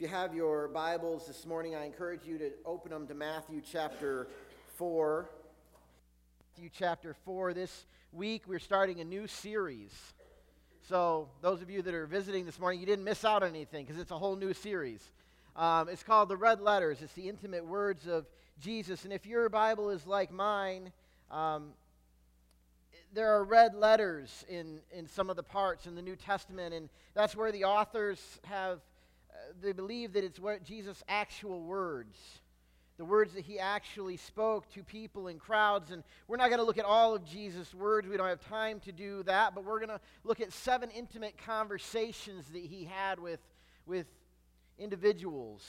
you have your Bibles this morning, I encourage you to open them to Matthew chapter 4. Matthew chapter 4. This week we're starting a new series. So those of you that are visiting this morning, you didn't miss out on anything because it's a whole new series. It's called The Red Letters. It's the intimate words of Jesus. And if your Bible is like mine, there are red letters in some of the parts in the New Testament, and that's where the authors have, they believe that it's what Jesus' actual words, the words that he actually spoke to people in crowds. And we're not going to look at all of Jesus' words. We don't have time to do that, but we're going to look at 7 intimate conversations that he had with individuals.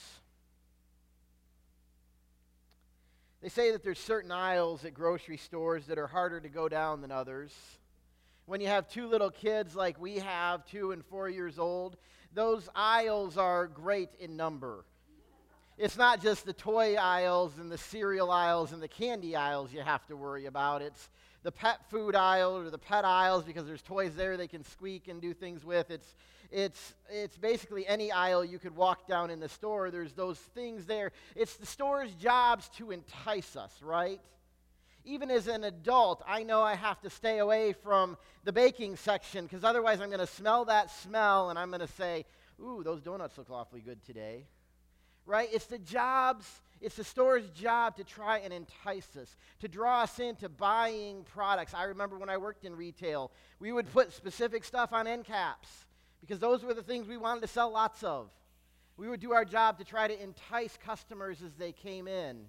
They say that there's certain aisles at grocery stores that are harder to go down than others. When you have 2 little kids like we have, 2 and 4 years old, those aisles are great in number. It's not just the toy aisles and the cereal aisles and the candy aisles you have to worry about. It's the pet food aisle or the pet aisles because there's toys there they can squeak and do things with. It's basically any aisle you could walk down in the store. There's those things there. It's the store's jobs to entice us, right? Even as an adult, I know I have to stay away from the baking section because otherwise I'm going to smell that smell and I'm going to say, ooh, those donuts look awfully good today. Right? It's the store's job to try and entice us, to draw us into buying products. I remember when I worked in retail, we would put specific stuff on end caps because those were the things we wanted to sell lots of. We would do our job to try to entice customers as they came in.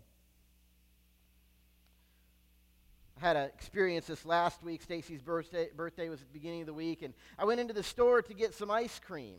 I had an experience this last week. Stacy's birthday was at the beginning of the week, and I went into the store to get some ice cream.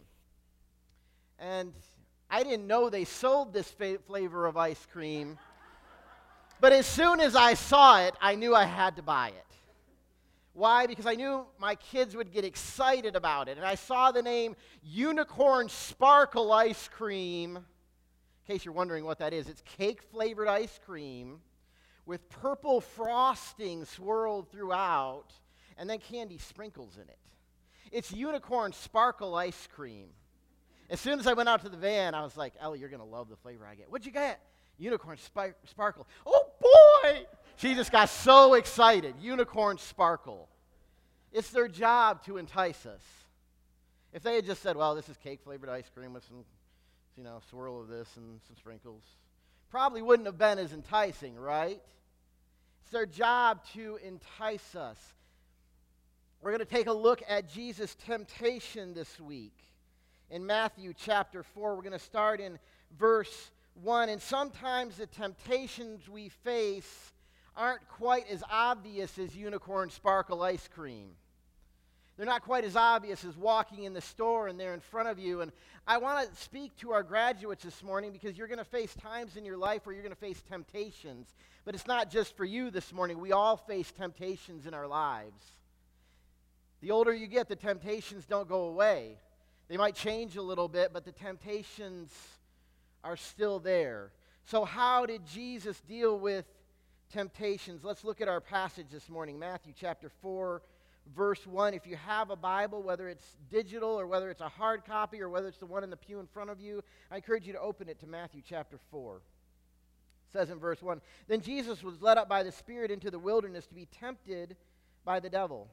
And I didn't know they sold this flavor of ice cream, but as soon as I saw it, I knew I had to buy it. Why? Because I knew my kids would get excited about it, and I saw the name Unicorn Sparkle Ice Cream. In case you're wondering what that is, it's cake-flavored ice cream with purple frosting swirled throughout, and then candy sprinkles in it. It's Unicorn Sparkle Ice Cream. As soon as I went out to the van, I was like, Ellie, you're going to love the flavor I get. What'd you get? Unicorn Sparkle. Oh, boy! She just got so excited. Unicorn Sparkle. It's their job to entice us. If they had just said, well, this is cake-flavored ice cream with some, swirl of this and some sprinkles, probably wouldn't have been as enticing, right? It's their job to entice us. We're going to take a look at Jesus' temptation this week. In Matthew chapter 4, we're going to start in verse 1. And sometimes the temptations we face aren't quite as obvious as Unicorn Sparkle ice cream. They're not quite as obvious as walking in the store and they're in front of you. And I want to speak to our graduates this morning because you're going to face times in your life where you're going to face temptations. But it's not just for you this morning. We all face temptations in our lives. The older you get, the temptations don't go away. They might change a little bit, but the temptations are still there. So how did Jesus deal with temptations? Let's look at our passage this morning, Matthew chapter 4, verse 1. If you have a Bible, whether it's digital or whether it's a hard copy or whether it's the one in the pew in front of you, I encourage you to open it to Matthew chapter 4. It says in verse 1, Then Jesus was led up by the Spirit into the wilderness to be tempted by the devil.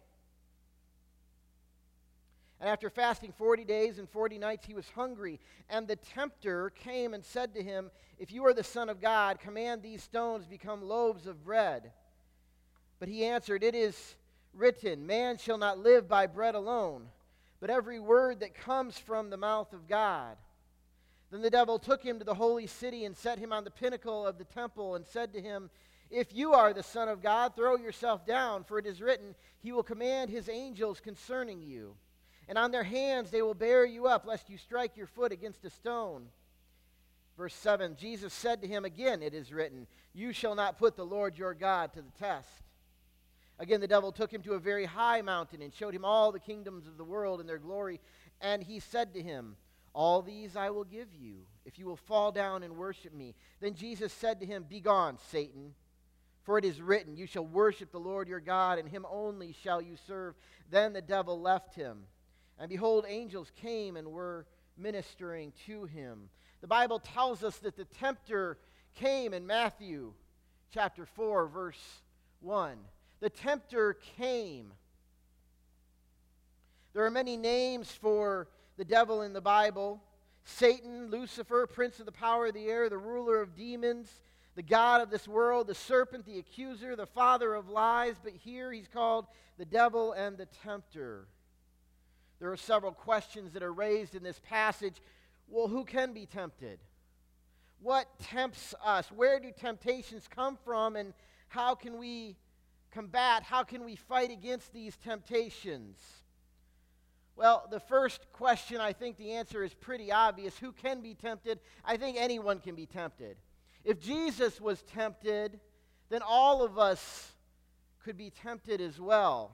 And after fasting 40 days and 40 nights, he was hungry. And the tempter came and said to him, If you are the Son of God, command these stones become loaves of bread. But he answered, It is written, Man shall not live by bread alone, but every word that comes from the mouth of God. Then the devil took him to the holy city and set him on the pinnacle of the temple and said to him, If you are the Son of God, throw yourself down, for it is written, He will command His angels concerning you. And on their hands they will bear you up, lest you strike your foot against a stone. Verse 7, Jesus said to him again, It is written, You shall not put the Lord your God to the test. Again the devil took him to a very high mountain and showed him all the kingdoms of the world and their glory. And he said to him, All these I will give you, if you will fall down and worship me. Then Jesus said to him, Begone, Satan. For it is written, You shall worship the Lord your God, and him only shall you serve. Then the devil left him. And behold, angels came and were ministering to him. The Bible tells us that the tempter came in Matthew chapter 4, verse 1. The tempter came. There are many names for the devil in the Bible. Satan, Lucifer, prince of the power of the air, the ruler of demons, the god of this world, the serpent, the accuser, the father of lies. But here he's called the devil and the tempter. There are several questions that are raised in this passage. Well, who can be tempted? What tempts us? Where do temptations come from? And how can we combat? How can we fight against these temptations? Well, the first question, I think the answer is pretty obvious. Who can be tempted? I think anyone can be tempted. If Jesus was tempted, then all of us could be tempted as well.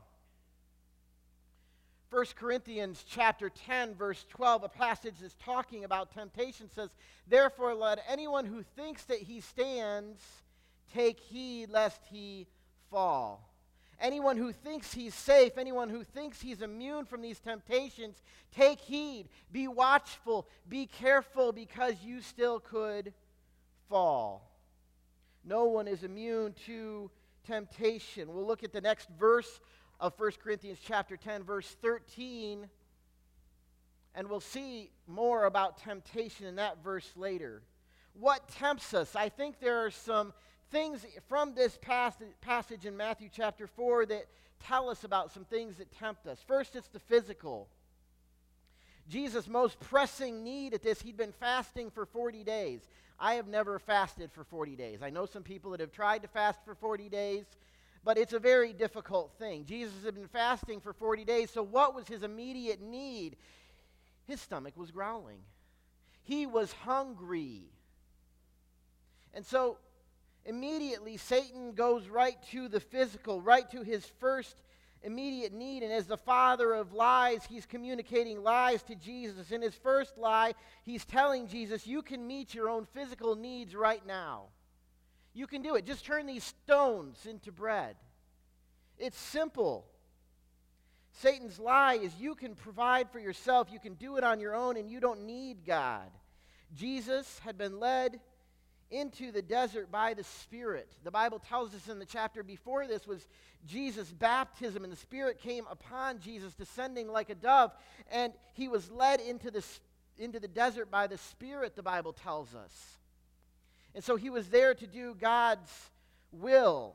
1 Corinthians chapter 10, verse 12, a passage that's talking about temptation, says, "Therefore let anyone who thinks that he stands take heed lest he fall." Anyone who thinks he's safe, anyone who thinks he's immune from these temptations, take heed, be watchful, be careful, because you still could fall. No one is immune to temptation. We'll look at the next verse of 1 Corinthians chapter 10, verse 13, and we'll see more about temptation in that verse later. What tempts us? I think there are some things from this passage in Matthew chapter 4 that tell us about some things that tempt us. First, it's the physical. Jesus' most pressing need at this, he'd been fasting for 40 days. I have never fasted for 40 days. I know some people that have tried to fast for 40 days, but it's a very difficult thing. Jesus had been fasting for 40 days, so what was his immediate need? His stomach was growling. He was hungry. And so immediately, Satan goes right to the physical, right to his first immediate need. And as the father of lies, he's communicating lies to Jesus. In his first lie, he's telling Jesus, you can meet your own physical needs right now. You can do it. Just turn these stones into bread. It's simple. Satan's lie is you can provide for yourself, you can do it on your own, and you don't need God. Jesus had been led into the desert by the Spirit. The Bible tells us in the chapter before this was Jesus' baptism, and the Spirit came upon Jesus, descending like a dove, and he was led into the desert by the Spirit, the Bible tells us. And so he was there to do God's will.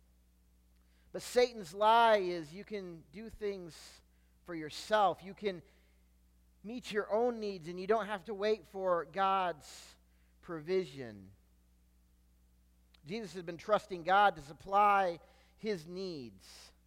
But Satan's lie is you can do things for yourself. You can meet your own needs, and you don't have to wait for God's provision. Jesus has been trusting God to supply his needs.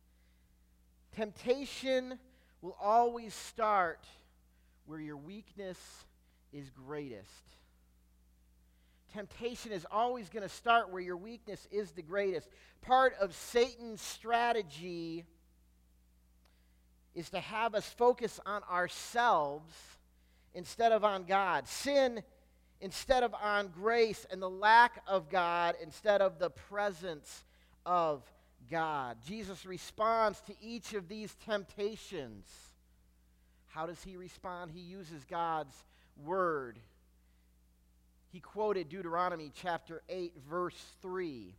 Temptation will always start where your weakness is greatest. Temptation is always going to start where your weakness is the greatest. Part of Satan's strategy is to have us focus on ourselves instead of on God. Sin instead of on grace, and the lack of God instead of the presence of God. Jesus responds to each of these temptations. How does he respond? He uses God's word. He quoted Deuteronomy chapter 8, verse 3.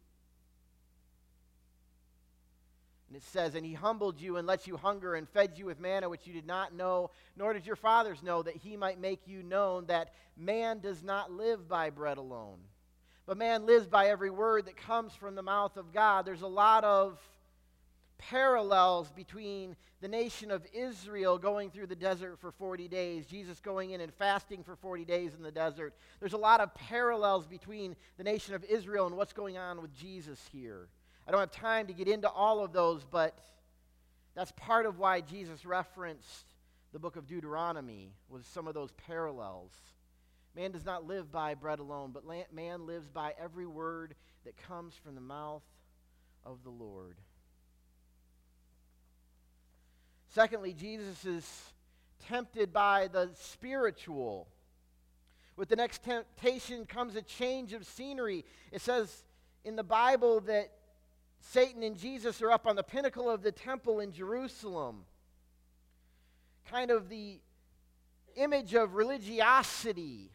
And it says, "And he humbled you and let you hunger and fed you with manna which you did not know, nor did your fathers know, that he might make you known that man does not live by bread alone, but man lives by every word that comes from the mouth of God." There's a lot of parallels between the nation of Israel going through the desert for 40 days, Jesus going in and fasting for 40 days in the desert. There's a lot of parallels between the nation of Israel and what's going on with Jesus here. I don't have time to get into all of those, but that's part of why Jesus referenced the book of Deuteronomy, was some of those parallels. Man does not live by bread alone, but man lives by every word that comes from the mouth of the Lord. Secondly, Jesus is tempted by the spiritual. With the next temptation comes a change of scenery. It says in the Bible that Satan and Jesus are up on the pinnacle of the temple in Jerusalem. Kind of the image of religiosity.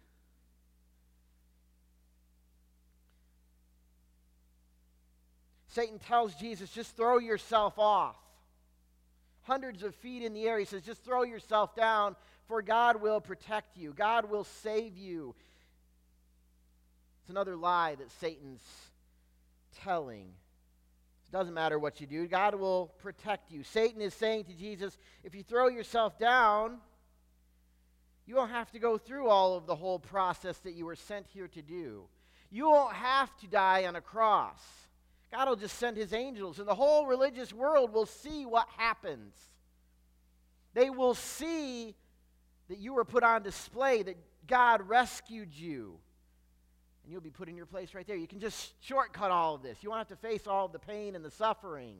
Satan tells Jesus, just throw yourself off. Hundreds of feet in the air, he says, just throw yourself down, for God will protect you. God will save you. It's another lie that Satan's telling. It doesn't matter what you do. God will protect you. Satan is saying to Jesus, if you throw yourself down, you won't have to go through all of the whole process that you were sent here to do. You won't have to die on a cross. God will just send his angels, and the whole religious world will see what happens. They will see that you were put on display, that God rescued you. And you'll be put in your place right there. You can just shortcut all of this. You won't have to face all of the pain and the suffering.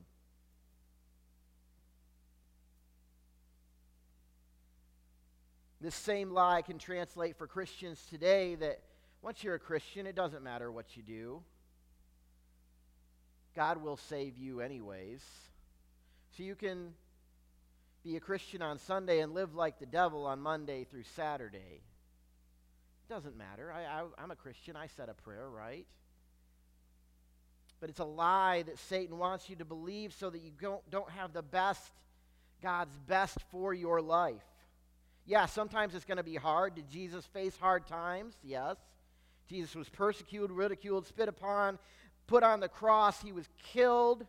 This same lie can translate for Christians today that once you're a Christian, it doesn't matter what you do. God will save you anyways. So you can be a Christian on Sunday and live like the devil on Monday through Saturday. It doesn't matter. I'm a Christian. I said a prayer, right? But it's a lie that Satan wants you to believe so that you don't have the best, God's best for your life. Yeah, sometimes it's going to be hard. Did Jesus face hard times? Yes. Jesus was persecuted, ridiculed, spit upon, put on the cross. He was killed.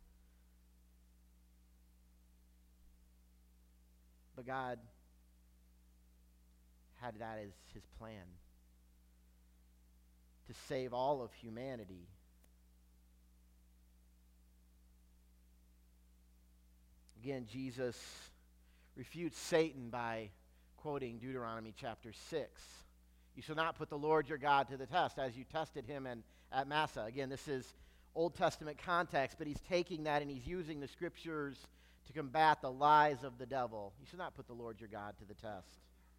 But God had that as his plan, to save all of humanity. Again, Jesus refutes Satan by quoting Deuteronomy chapter 6. You shall not put the Lord your God to the test, as you tested him at Massah. Again, this is Old Testament context, but he's taking that and he's using the scriptures to combat the lies of the devil. You shall not put the Lord your God to the test.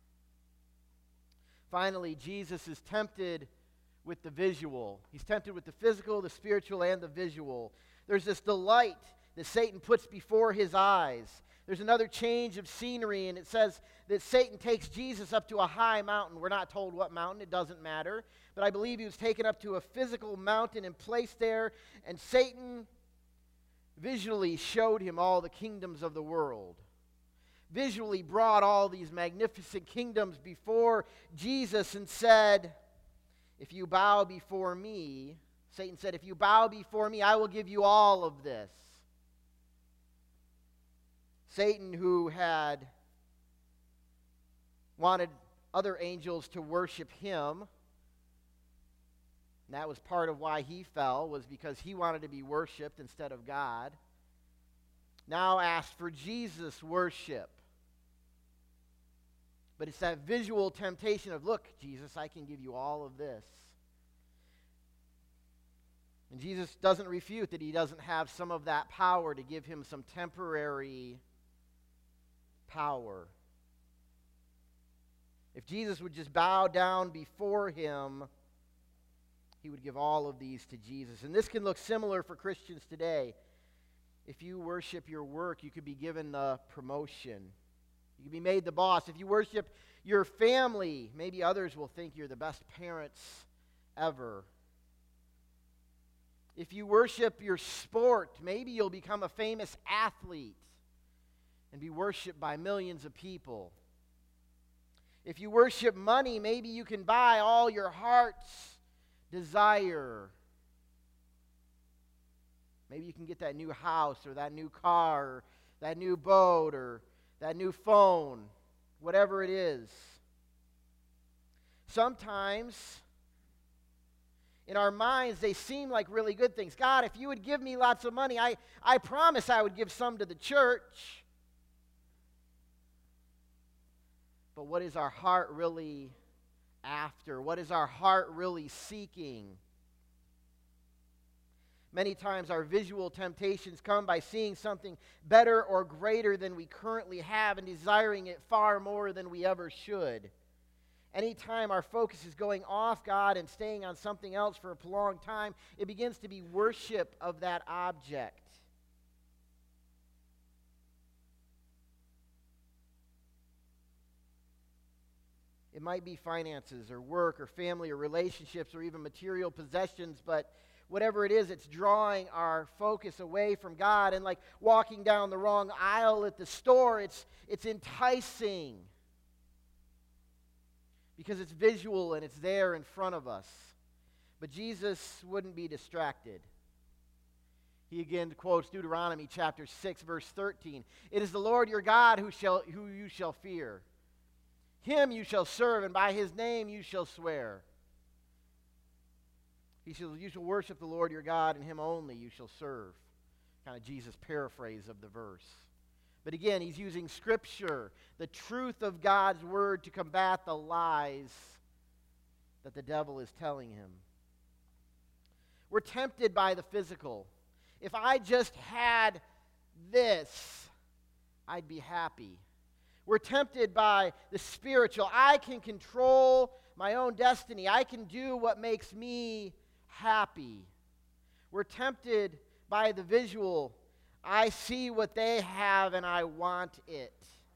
Finally, Jesus is tempted with the visual. He's tempted with the physical, the spiritual, and the visual. There's this delight that Satan puts before his eyes. There's another change of scenery, and it says that Satan takes Jesus up to a high mountain. We're not told what mountain. It doesn't matter. But I believe he was taken up to a physical mountain and placed there, and Satan visually showed him all the kingdoms of the world. Visually brought all these magnificent kingdoms before Jesus and said, if you bow before me, Satan said, if you bow before me, I will give you all of this. Satan, who had wanted other angels to worship him, and that was part of why he fell, was because he wanted to be worshiped instead of God, now asked for Jesus' worship. But it's that visual temptation of, look, Jesus, I can give you all of this. And Jesus doesn't refute that he doesn't have some of that power to give him some temporary power. If Jesus would just bow down before him, he would give all of these to Jesus. And this can look similar for Christians today. If you worship your work, you could be given the promotion. You can be made the boss. If you worship your family, maybe others will think you're the best parents ever. If you worship your sport, maybe you'll become a famous athlete and be worshiped by millions of people. If you worship money, maybe you can buy all your heart's desire. Maybe you can get that new house or that new car or that new boat or that new phone, whatever it is. Sometimes in our minds, they seem like really good things. God, if you would give me lots of money, I promise I would give some to the church. But what is our heart really after? What is our heart really seeking? Many times our visual temptations come by seeing something better or greater than we currently have and desiring it far more than we ever should. Anytime our focus is going off God and staying on something else for a prolonged time, it begins to be worship of that object. It might be finances or work or family or relationships or even material possessions, but whatever it is, it's drawing our focus away from God. And like walking down the wrong aisle at the store, it's enticing because it's visual and it's there in front of us. But Jesus wouldn't be distracted. He again quotes Deuteronomy chapter 6, verse 13. It is the Lord your God who you shall fear. Him you shall serve, and by his name you shall swear. You shall worship the Lord your God, and him only you shall serve. Kind of Jesus' paraphrase of the verse. But again, he's using Scripture, the truth of God's word, to combat the lies that the devil is telling him. We're tempted by the physical. If I just had this, I'd be happy. We're tempted by the spiritual. I can control my own destiny. I can do what makes me happy. We're tempted by the visual. I see what they have and I want it.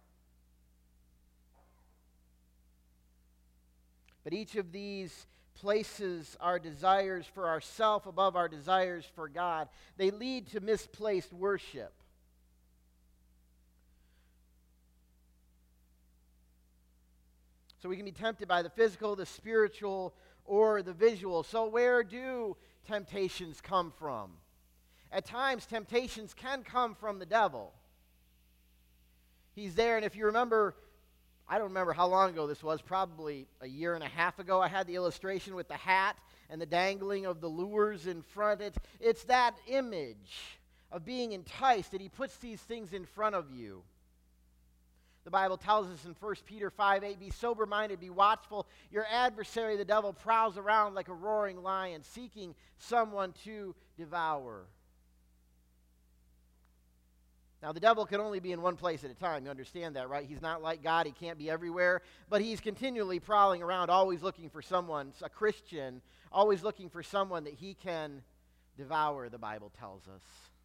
But each of these places our desires for ourselves above our desires for God. They lead to misplaced worship. So we can be tempted by the physical, the spiritual, or the visual. So where do temptations come from? At times, temptations can come from the devil. He's there, and if you remember, I don't remember how long ago this was, probably a year and a half ago, I had the illustration with the hat and the dangling of the lures in front. It's that image of being enticed that he puts these things in front of you. The Bible tells us in 1 Peter 5:8, be sober-minded, be watchful. Your adversary, the devil, prowls around like a roaring lion, seeking someone to devour. Now, the devil can only be in one place at a time. You understand that, right? He's not like God. He can't be everywhere. But he's continually prowling around, always looking for someone, a Christian, always looking for someone that he can devour, the Bible tells us.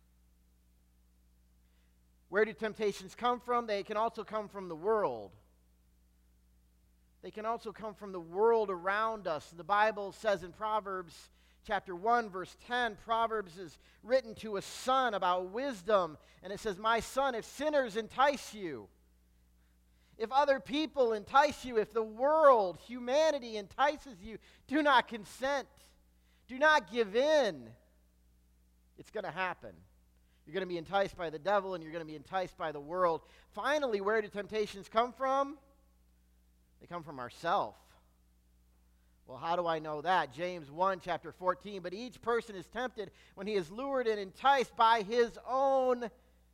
Where do temptations come from? They can also come from the world. They can also come from the world around us. The Bible says in Proverbs chapter 1, verse 10, Proverbs is written to a son about wisdom. And it says, my son, if sinners entice you, if other people entice you, if the world, humanity entices you, do not consent. Do not give in. It's going to happen. You're going to be enticed by the devil, and you're going to be enticed by the world. Finally, where do temptations come from? They come from ourselves. Well, how do I know that? James 1, chapter 14, but each person is tempted when he is lured and enticed by his own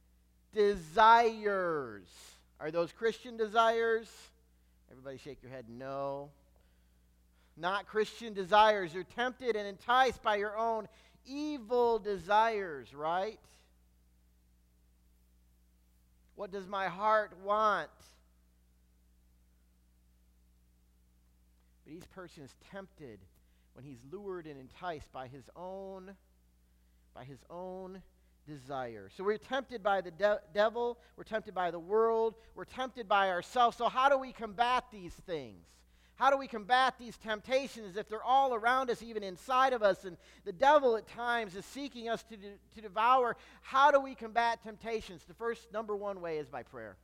desires. Are those Christian desires? Everybody shake your head, no. Not Christian desires. You're tempted and enticed by your own evil desires, right? What does my heart want? But each person is tempted when he's lured and enticed by his own desire. So we're tempted by the devil, we're tempted by the world, we're tempted by ourselves. So how do we combat these things? How do we combat these temptations if they're all around us, even inside of us, and the devil at times is seeking us to devour? How do we combat temptations? The first, number one way is by prayer.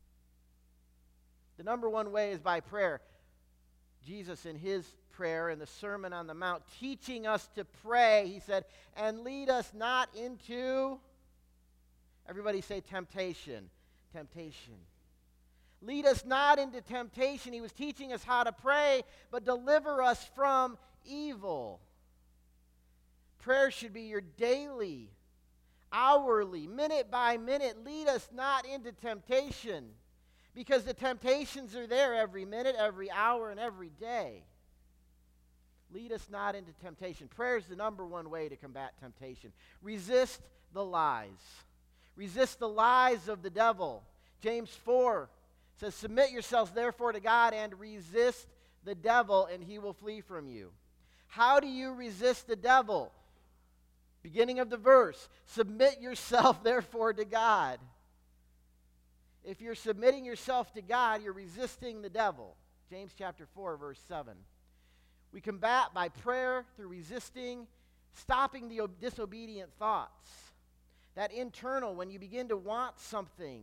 The number one way is by prayer. Jesus, in his prayer in the Sermon on the Mount, teaching us to pray, he said, and lead us not into, everybody say temptation. Temptation. Lead us not into temptation. He was teaching us how to pray, but deliver us from evil. Prayer should be your daily, hourly, minute by minute. Lead us not into temptation, because the temptations are there every minute, every hour, and every day. Lead us not into temptation. Prayer is the number one way to combat temptation. Resist the lies. Resist the lies of the devil. James 4 says, submit yourselves therefore to God and resist the devil, and he will flee from you. How do you resist the devil? Beginning of the verse, submit yourself therefore to God. If you're submitting yourself to God, you're resisting the devil. James chapter 4, verse 7. We combat by prayer through resisting, stopping the disobedient thoughts. That internal, when you begin to want something,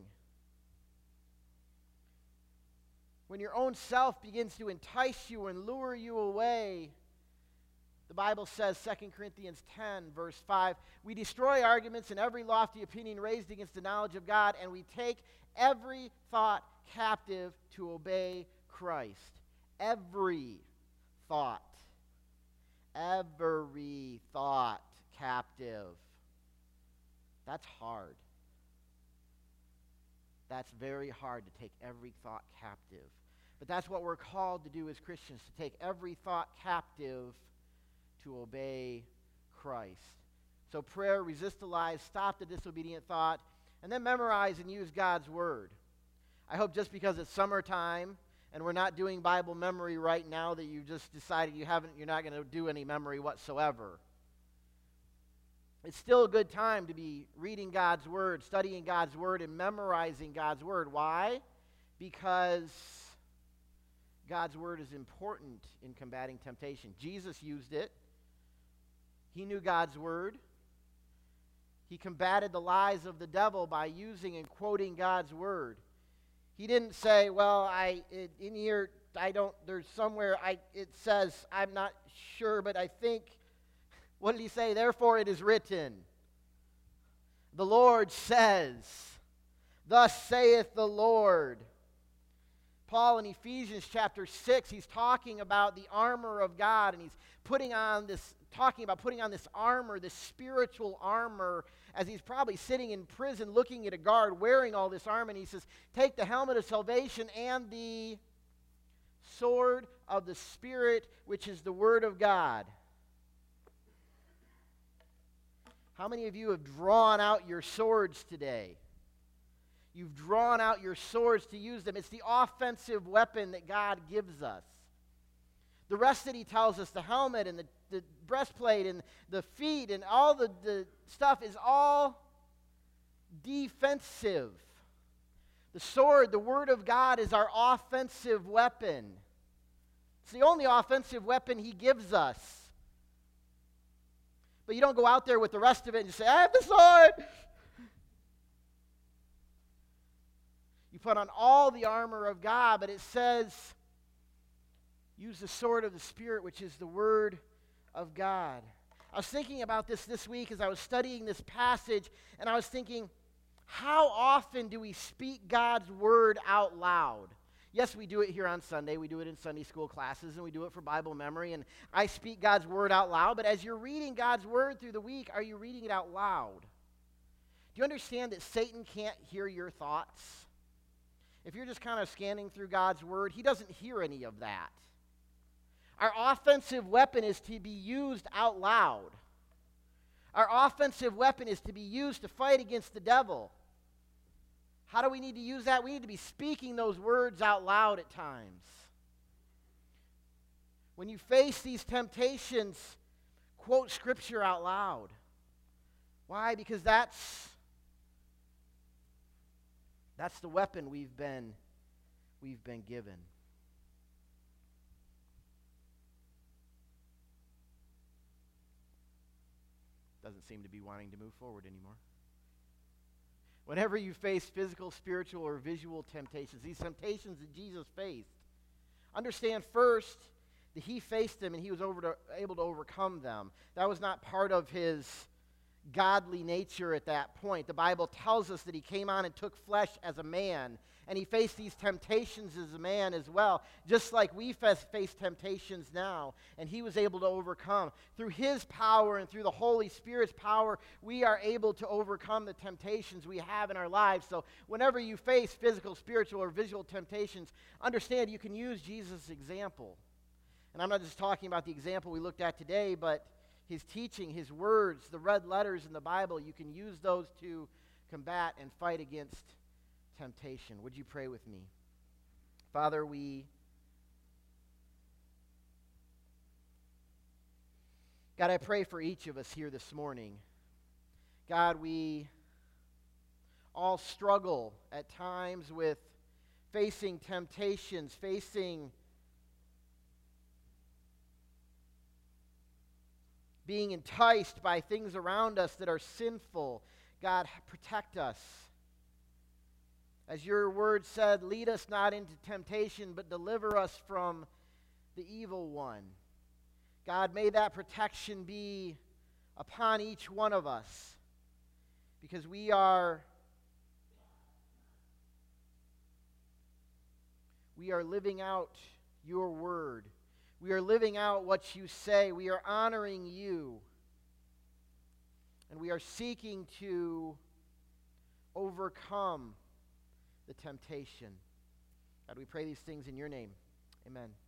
when your own self begins to entice you and lure you away, the Bible says, 2 Corinthians 10, verse 5, we destroy arguments and every lofty opinion raised against the knowledge of God, and we take every thought captive to obey Christ. Every thought. Every thought captive. That's hard. That's very hard to take every thought captive. But that's what we're called to do as Christians, to take every thought captive to obey Christ. So prayer, resist the lies, stop the disobedient thought, and then memorize and use God's Word. I hope just because it's summertime and we're not doing Bible memory right now that you just decided you're not going to do any memory whatsoever. It's still a good time to be reading God's Word, studying God's Word, and memorizing God's Word. Why? Because God's Word is important in combating temptation. Jesus used it. He knew God's Word. He combated the lies of the devil by using and quoting God's Word. He didn't say, well, in here, there's somewhere it says, I'm not sure, but I think, what did he say? Therefore it is written. The Lord says, thus saith the Lord. Paul in Ephesians chapter 6, he's talking about the armor of God, and he's talking about putting on this armor, this spiritual armor, as he's probably sitting in prison looking at a guard wearing all this armor, and he says, take the helmet of salvation and the sword of the Spirit, which is the Word of God. How many of you have drawn out your swords today? You've drawn out your swords to use them. It's the offensive weapon that God gives us. The rest that he tells us, the helmet and the breastplate and the feet and all the stuff is all defensive. The sword, the Word of God, is our offensive weapon. It's the only offensive weapon he gives us. But you don't go out there with the rest of it and just say, I have the sword. You put on all the armor of God, but it says, use the sword of the Spirit, which is the Word of God. I was thinking about this week as I was studying this passage, and I was thinking, how often do we speak God's Word out loud? Yes, we do it here on Sunday. We do it in Sunday school classes, and we do it for Bible memory, and I speak God's Word out loud. But as you're reading God's Word through the week, are you reading it out loud? Do you understand that Satan can't hear your thoughts? If you're just kind of scanning through God's Word, he doesn't hear any of that. Our offensive weapon is to be used out loud. Our offensive weapon is to be used to fight against the devil. How do we need to use that? We need to be speaking those words out loud at times. When you face these temptations, quote Scripture out loud. Why? Because that's the weapon we've been given. Doesn't seem to be wanting to move forward anymore. Whenever you face physical, spiritual, or visual temptations, these temptations that Jesus faced, understand first that he faced them and he was able to overcome them. That was not part of his godly nature at that point. The Bible tells us that he came on and took flesh as a man, and he faced these temptations as a man as well, just like we face temptations now, and he was able to overcome. Through his power and through the Holy Spirit's power, we are able to overcome the temptations we have in our lives. So whenever you face physical, spiritual, or visual temptations, understand you can use Jesus' example. And I'm not just talking about the example we looked at today, but his teaching, his words, the red letters in the Bible, you can use those to combat and fight against temptation. Would you pray with me? Father, God, I pray for each of us here this morning. God, we all struggle at times with facing temptations, facing being enticed by things around us that are sinful. God, protect us. As your word said, lead us not into temptation, but deliver us from the evil one. God, may that protection be upon each one of us, because we are living out your word. We are living out what you say. We are honoring you. And we are seeking to overcome the temptation. God, we pray these things in your name. Amen.